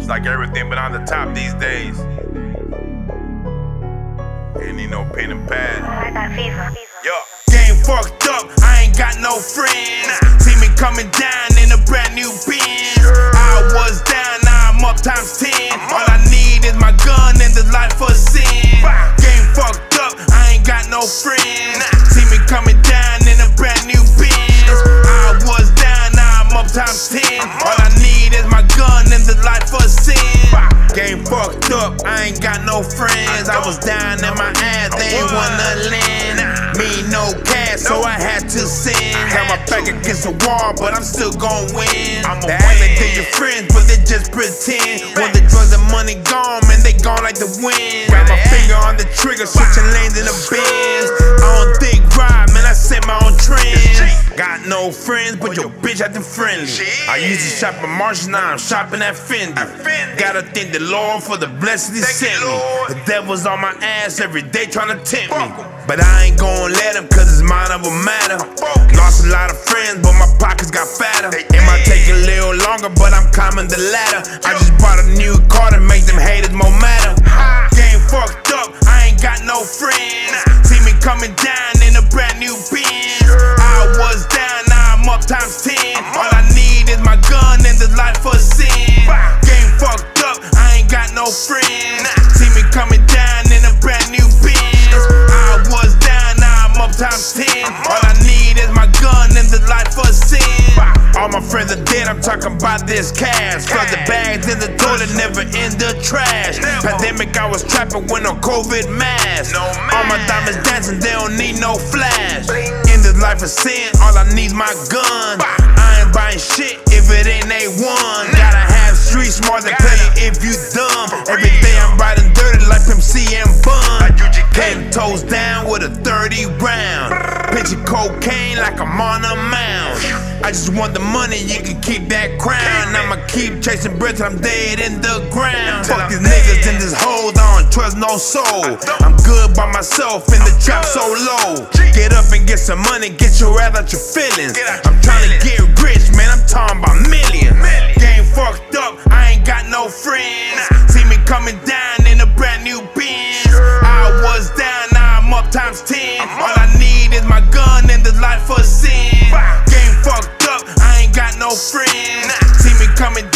It's like everything but on the top these days. Ain't need no pen and pad. I got fever. Yo. Game fucked up, I ain't got no friends. See me coming down in a brand new Benz. I was down, now I'm up times 10. All I need is my gun and the life for sin. Game fucked up, I ain't got no friends. See me coming down in a brand new Benz. I was down, now I'm up times 10. All I need is my gun and the life for sin. Game fucked up, I ain't got no friends. I was down in my ass, they ain't wanna lend me no cash, so I had to sin. Got my back against the wall, but I'm still gon' win. They act like they your friends, but they just pretend. When the drugs and money gone, man, they gone like the wind. Got my finger on the trigger, switching lanes in the Benz. I don't think ride, man, I set my own trends. Got no friends, but your bitch acting friendly. I used to shop at Marshall, now I'm shopping at Fendi. Gotta thank the Lord for the blessings he sent me. The devil's on my ass every day trying to tempt me, but I ain't gon' let him, cause it's mine of a matter. Lost a lot of friends, but my pockets got fatter. It might take a little longer, but I'm climbing the ladder. I just bought a new car to make them haters more madder. Game fucked up, I ain't got no friends. See me coming down in a brand new Benz. I was down, now I'm up times 10. All I need is my gun and the life for sin. Game fucked up, I ain't got no friends. See me coming down in a brand new Benz. I was down, now I'm up times 10. All I need is my gun and the life for sin. All my friends are dead, I'm talking about this cash. Flood the bags in the toilet, never in the trash. Pandemic, I was trapping with no COVID mask. All my diamonds dancing, they don't need no flash. In this life of sin, all I need's my gun. I ain't buying shit if it ain't A1. Gotta have street smart to play if you dumb. Every day I'm riding dirty like Pimp C and Bun. 10 toes down with a 30 round. Pitching cocaine like I'm on a mound. I just want the money, you can keep that crown. I'ma keep chasing bread till I'm dead in the ground. Fuck these niggas in this hole, I don't trust no soul. I'm good by myself in the trap so low. Get up and get some money, get your ass out your feelings. I'm trying to get rich, man, I'm talking about millions. Game fucked up, I ain't got no friends. See me coming down in a brand new Benz. I was down, now I'm up times 10. All I need is my gun and the life for sin. Game fucked up, I ain't got no friends. See me coming